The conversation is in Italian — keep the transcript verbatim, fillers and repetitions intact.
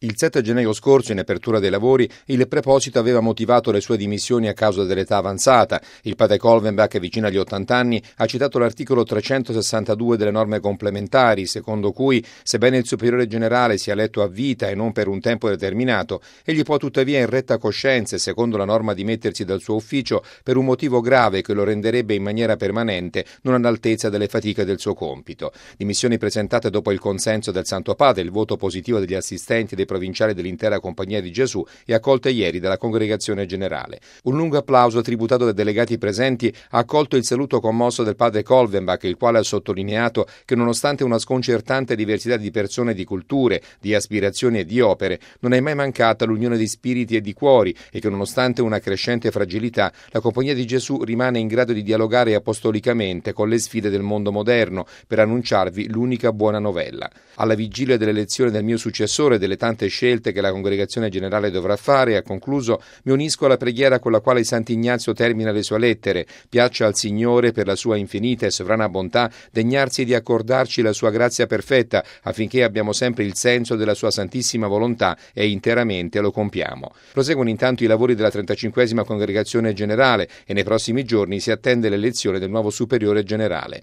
Il sette gennaio scorso, in apertura dei lavori, il preposito aveva motivato le sue dimissioni a causa dell'età avanzata. Il padre Kolvenbach, vicino agli ottanta anni, ha citato l'articolo trecentosessantadue delle norme complementari, secondo cui, sebbene il superiore generale sia eletto a vita e non per un tempo determinato, egli può tuttavia in retta coscienza e secondo la norma dimettersi dal suo ufficio per un motivo grave che lo renderebbe in maniera permanente non all'altezza delle fatiche del suo compito. Dimissioni presentate dopo il consenso del Santo Padre, il voto positivo degli assistenti e dei provinciali dell'intera Compagnia di Gesù e accolte ieri dalla Congregazione Generale. Un lungo applauso tributato dai delegati presenti ha accolto il saluto commosso del padre Kolvenbach, il quale ha sottolineato che nonostante una sconcertante diversità di persone, di culture, di aspirazioni e di opere, non è mai mancata l'unione di spiriti e di cuori e che nonostante una crescente fragilità, la Compagnia di Gesù rimane in grado di dialogare apostolicamente con le sfide del mondo moderno per annunciarvi l'unica buona novella. Alla vigilia dell'elezione del mio successore e delle tante scelte che la Congregazione Generale dovrà fare, ha concluso, mi unisco alla preghiera con la quale Sant'Ignazio termina le sue lettere. Piaccia al Signore, per la sua infinita e sovrana bontà, degnarsi di accordarci la sua grazia perfetta, affinché abbiamo sempre il senso della sua santissima volontà e interamente lo compiamo. Proseguono intanto i lavori della trentacinquesima Congregazione Generale e nei prossimi giorni si attende l'elezione del nuovo Superiore Generale.